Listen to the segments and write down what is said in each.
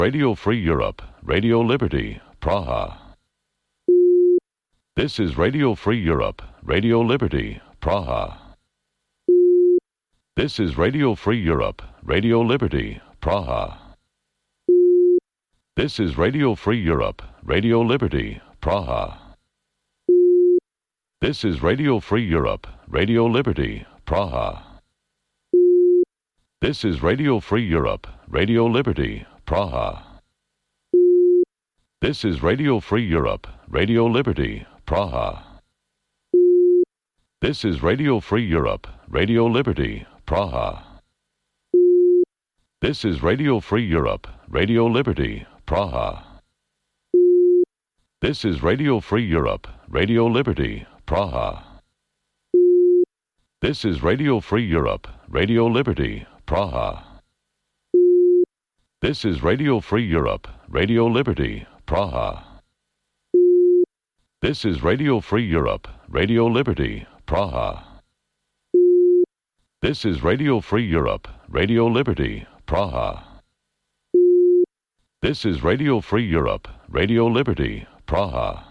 Radio Free Europe, Radio Liberty, Praha. This is Radio Free Europe, Radio Liberty, Praha. This is Radio Free Europe, Radio Liberty, Praha. This is Radio Free Europe, Radio Liberty, Praha. This is Radio Free Europe, Radio Liberty, Praha. This is Radio Free Europe, Radio Liberty, Praha. This is Radio Free Europe, Radio Liberty, Praha. This is Radio Free Europe, Radio Liberty, Praha. This is Radio Free Europe, Radio Liberty, Praha. This is Radio Free Europe, Radio Liberty, Praha. This is Radio Free Europe, Radio Liberty, Praha. This is Radio Free Europe, Radio Liberty, Praha. This is Radio Free Europe, Radio Liberty, Praha. This is Radio Free Europe, Radio Liberty, Praha. This is Radio Free Europe, Radio Liberty, Praha.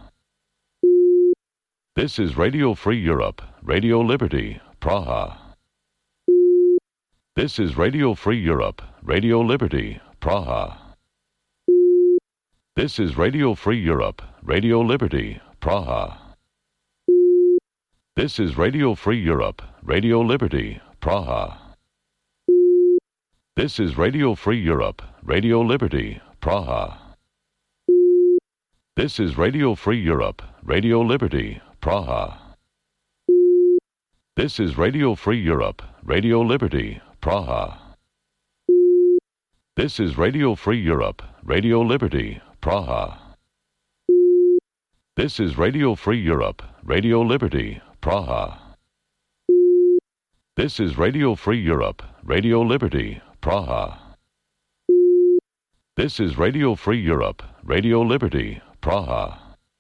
This is Radio Free Europe, Radio Liberty, Praha. This is Radio Free Europe, Radio Liberty, Praha. This is Radio Free Europe, Radio Liberty, Praha. This is Radio Free Europe, Radio Liberty, Praha. This is Radio Free Europe, Radio Liberty, Praha. This is Radio Free Europe, Radio Liberty, Praha. This is Radio Free Europe, Radio Liberty, Praha. This is Radio Free Europe, Radio Liberty, Praha. This is Radio Free Europe, Radio Liberty, Praha. This is Radio Free Europe, Radio Liberty, Praha. This is Radio Free Europe, Radio Liberty, Praha.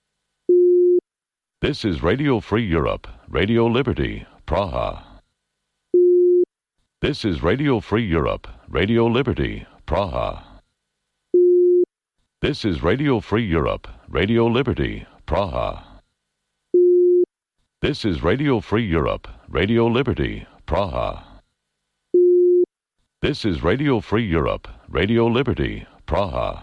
This is Radio Free Europe, Radio Liberty, Praha. This is Radio Free Europe, Radio Liberty, Praha. This is Radio Free Europe, Radio Liberty, Praha. This is Radio Free Europe, Radio Liberty, Praha. This is Radio Free Europe, Radio Liberty, Praha.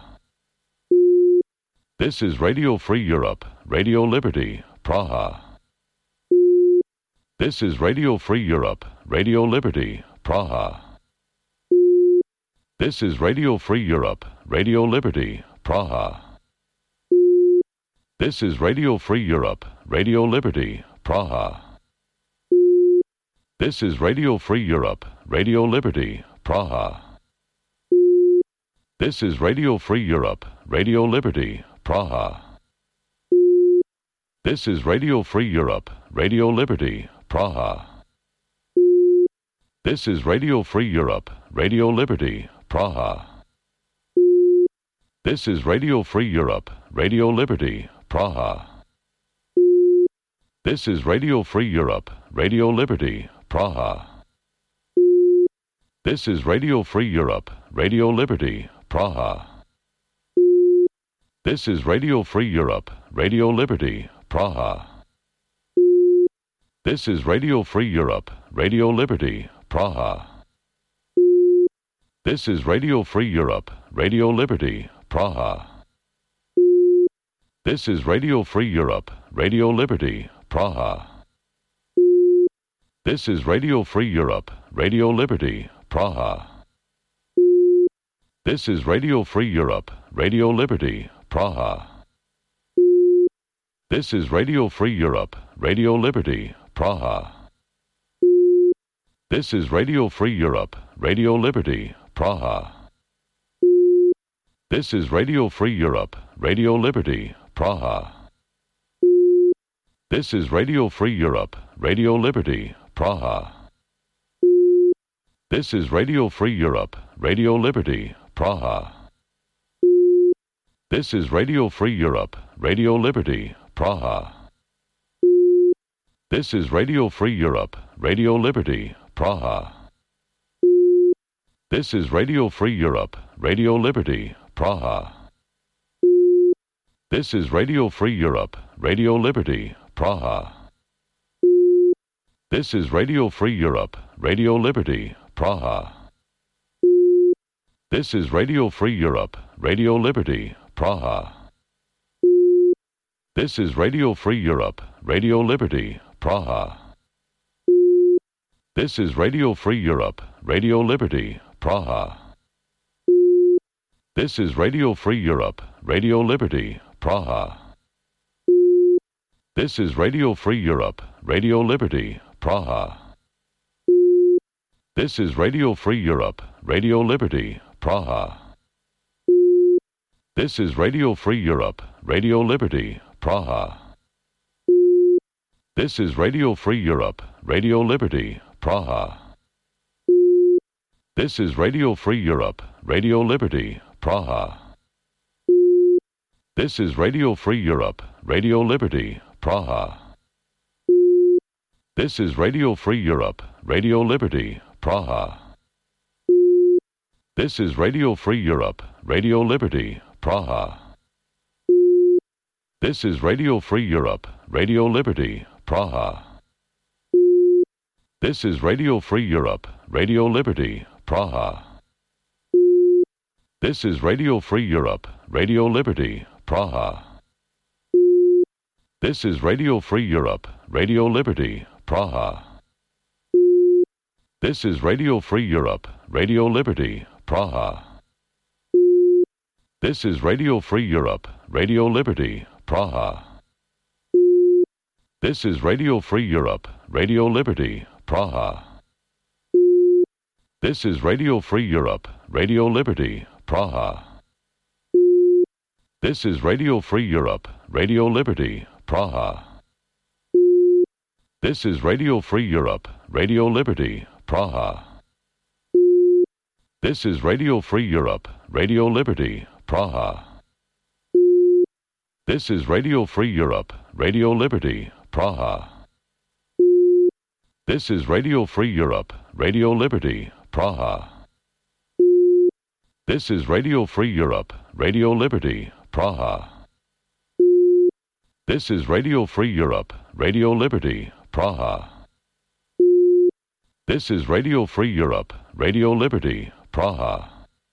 This is Radio Free Europe, Radio Liberty, Praha. This is Radio Free Europe, Radio Liberty, Praha. This is Radio Free Europe, Radio Liberty, Praha. This is Radio Free Europe, Radio Liberty, Praha. This is Radio Free Europe, Radio Liberty, Praha. This is Radio Free Europe, Radio Liberty, Praha. This is Radio Free Europe, Radio Liberty, Praha. This is Radio Free Europe, Radio Liberty, Praha. This is Radio Free Europe, Radio Liberty, Praha. This is Radio Free Europe, Radio Liberty, Praha. This is Radio Free Europe, Radio Liberty, Praha. This is Radio Free Europe, Radio Liberty, Praha. This is Radio Free Europe, Radio Liberty, Praha. This is Radio Free Europe, Radio Liberty, Praha. This is Radio Free Europe, Radio Liberty, Praha. This is Radio Free Europe, Radio Liberty, Praha. This is Radio Free Europe, Radio Liberty, Praha. This is Radio Free Europe, Radio Liberty, Praha. This is Radio Free Europe, Radio Liberty, Praha. This is Radio Free Europe, Radio Liberty, Praha. This is Radio Free Europe, Radio Liberty, Praha. This is Radio Free Europe, Radio Liberty, Praha. This is Radio Free Europe, Radio Liberty, Praha. This is Radio Free Europe, Radio Liberty, Praha. This is Radio Free Europe, Radio Liberty, Praha. This is Radio Free Europe, Radio Liberty, Praha. This is Radio Free Europe, Radio Liberty, Praha. This is Radio Free Europe, Radio Liberty, Praha. This is Radio Free Europe, Radio Liberty, Praha. This is Radio Free Europe, Radio Liberty, Praha. This is Radio Free Europe, Radio Liberty, Praha. This is Radio Free Europe, Radio Liberty, Praha. This is Radio Free Europe, Radio Liberty, Praha. This is Radio Free Europe, Radio Liberty, Praha. This is Radio Free Europe, Radio Liberty, Praha. This is Radio Free Europe, Radio Liberty, Praha. This is Radio Free Europe, Radio Liberty, Praha. This is Radio Free Europe, Radio Liberty, Praha. This is Radio Free Europe, Radio Liberty, Praha. This is Radio Free Europe, Radio Liberty, Praha. This is Radio Free Europe, Radio Liberty, Praha. This is Radio Free Europe, Radio Liberty, Praha. This is Radio Free Europe, Radio Liberty, Praha. This is Radio Free Europe, Radio Liberty, Praha. This is Radio Free Europe, Radio Liberty, Praha. This is Radio Free Europe, Radio Liberty, Praha. This is Radio Free Europe, Radio Liberty, Praha. This is Radio Free Europe, Radio Liberty, Praha. This is Radio Free Europe, Radio Liberty, Praha. This is Radio Free Europe, Radio Liberty, Praha. This is Radio Free Europe, Radio Liberty, Praha. This is Radio Free Europe, Radio Liberty, Praha. This is Radio Free Europe, Radio Liberty, Praha. This is Radio Free Europe, Radio Liberty, Praha. This is Radio Free Europe, Radio Liberty, Praha.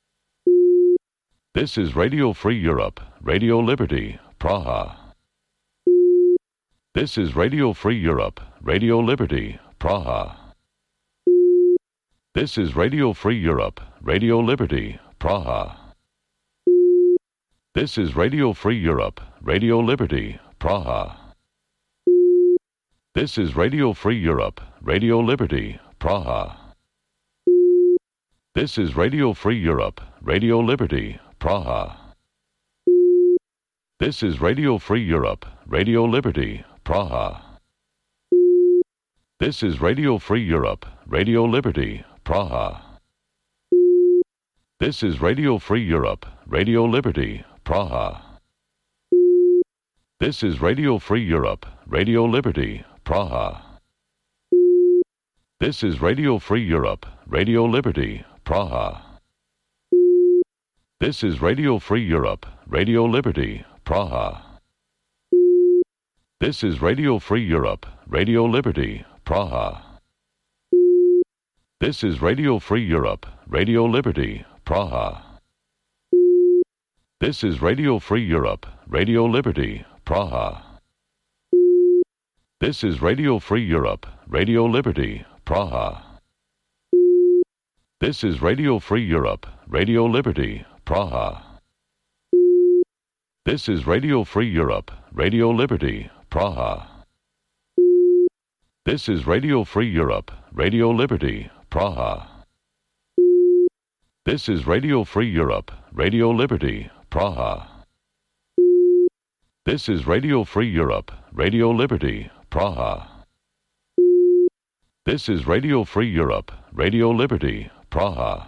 This is Radio Free Europe, Radio Liberty, Praha. This is Radio Free Europe, Radio Liberty, Praha. This is Radio Free Europe, Radio Liberty, Praha. This is Radio Free Europe, Radio Liberty, Praha. This is Radio Free Europe, Radio Liberty, Praha. This is Radio Free Europe, Radio Liberty, Praha. This is Radio Free Europe, Radio Liberty, Praha. This is Radio Free Europe, Radio Liberty, Praha. This is Radio Free Europe, Radio Liberty, Praha. This is Radio Free Europe, Radio Liberty, Praha. This is Radio Free Europe, Radio Liberty, Praha. This is Radio Free Europe, Radio Liberty, Praha. This is Radio Free Europe, Radio Liberty, Praha. This is Radio Free Europe, Radio Liberty, Praha. This is Radio Free Europe, Radio Liberty, Praha. This is Radio Free Europe, Radio Liberty, Praha. This is Radio Free Europe, Radio Liberty, Praha. This is Radio Free Europe, Radio Liberty, Praha. This is Radio Free Europe, Radio Liberty, Praha. This is Radio Free Europe, Radio Liberty, Praha. This is Radio Free Europe, Radio Liberty, Praha. This is Radio Free Europe, Radio Liberty, Praha.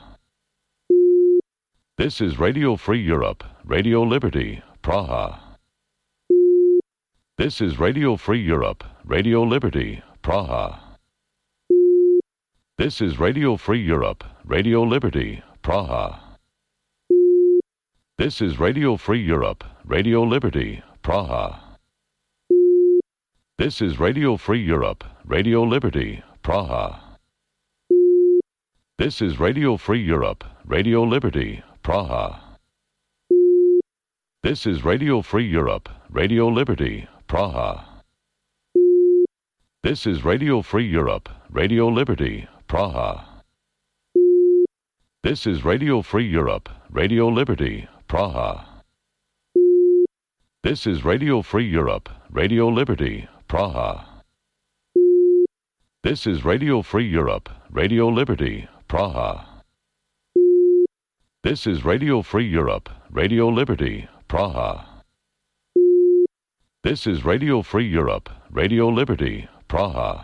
This is Radio Free Europe, Radio Liberty, Praha. This is Radio Free Europe, Radio Liberty, Praha. This is Radio Free Europe, Radio Liberty, Praha. This is Radio Free Europe, Radio Liberty, Praha. This is Radio Free Europe, Radio Liberty, Praha. This is Radio Free Europe, Radio Liberty, Praha. This is Radio Free Europe, Radio Liberty, Praha. This is Radio Free Europe, Radio Liberty, Praha. This is Radio Free Europe, Radio Liberty, Praha. This is Radio Free Europe, Radio Liberty, Praha. This is Radio Free Europe, Radio Liberty, Praha. This is Radio Free Europe, Radio Liberty, Praha. This is Radio Free Europe, Radio Liberty, Praha.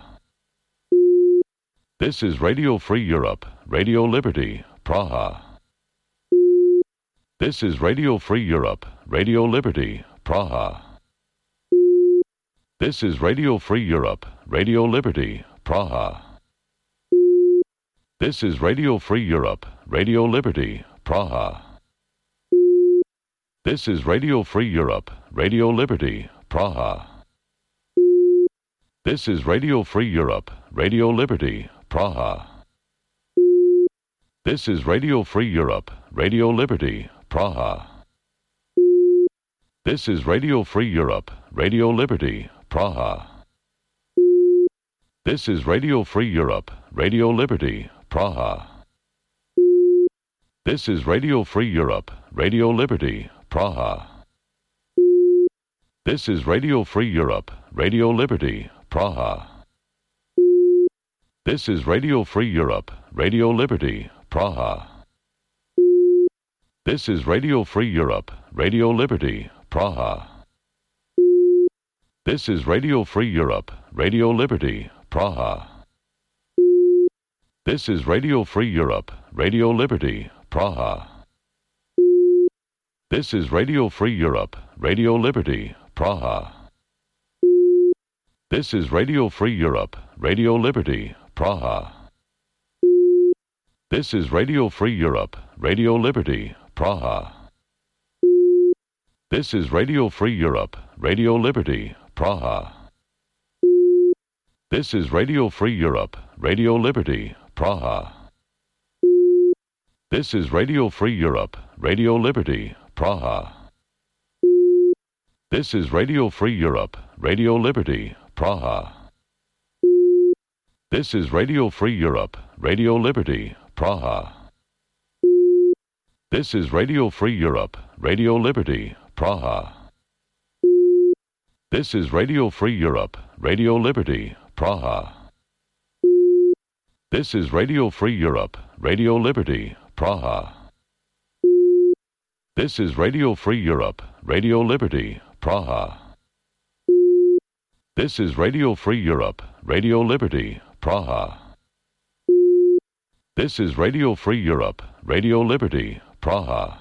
This is Radio Free Europe, Radio Liberty, Praha. This is Radio Free Europe, Radio Liberty, Praha. This is Radio Free Europe, Radio Liberty, Praha. This is Radio Free Europe, Radio Liberty, Praha. This is Radio Free Europe, Radio Liberty, Praha. This is Radio Free Europe, Radio Liberty, Praha. This is Radio Free Europe, Radio Liberty, Praha. This is Radio Free Europe, Radio Liberty, Praha. This is Radio Free Europe, Radio Liberty, Praha. This is Radio Free Europe, Radio Liberty, Praha. This is Radio Free Europe, Radio Liberty, Praha. This is Radio Free Europe, Radio Liberty, Praha. This is Radio Free Europe, Radio Liberty, Praha. This is Radio Free Europe, Radio Liberty, Praha. This is Radio Free Europe, Radio Liberty, Praha. This is Radio Free Europe, Radio Liberty, Praha. This is Radio Free Europe, Radio Liberty, Praha. This is Radio Free Europe, Radio Liberty, Praha. This is Radio Free Europe, Radio Liberty, Praha. This is Radio Free Europe, Radio Liberty, Praha. This is Radio Free Europe, Radio Liberty, Praha. This is Radio Free Europe, Radio Liberty, Praha. This is Radio Free Europe, Radio Liberty, Praha. This is Radio Free Europe, Radio Liberty, Praha. This is Radio Free Europe, Radio Liberty, Praha. This is Radio Free Europe, Radio Liberty, Praha. This is Radio Free Europe, Radio Liberty, Praha. This is Radio Free Europe, Radio Liberty, Praha. This is Radio Free Europe, Radio Liberty, Praha.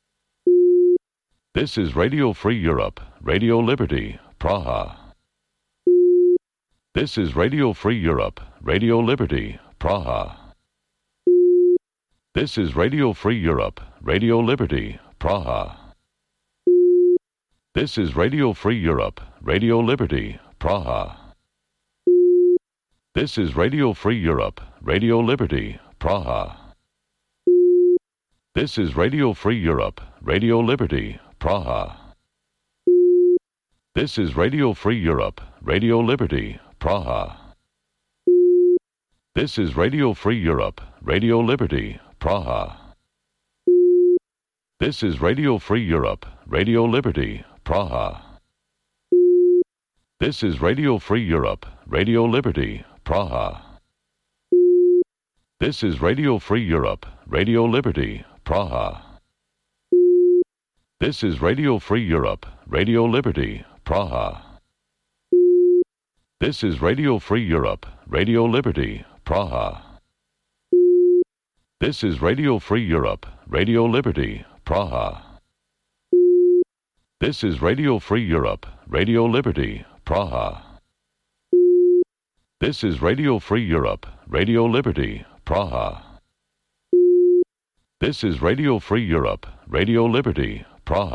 This is Radio Free Europe, Radio Liberty, Praha. This is Radio Free Europe, Radio Liberty, Praha. This is Radio Free Europe, Radio Liberty, Praha. This is Radio Free Europe, Radio Liberty, Praha. This is Radio Free Europe, Radio Liberty, Praha. This is Radio Free Europe, Radio Liberty, Praha. This is Radio Free Europe, Radio Liberty, Praha. This is Radio Free Europe, Radio Liberty, Praha. This is Radio Free Europe, Radio Liberty, Praha. This is Radio Free Europe, Radio Liberty, Praha. This is Radio Free Europe, Radio Liberty, Praha. This is Radio Free Europe, Radio Liberty, Praha. This is Radio Free Europe, Radio Liberty, Praha. This is Radio Free Europe, Radio Liberty, Praha. This is Radio Free Europe, Radio Liberty, Praha. This is Radio Free Europe, Radio Liberty, Praha. This is Radio Free Europe, Radio Liberty, Prague.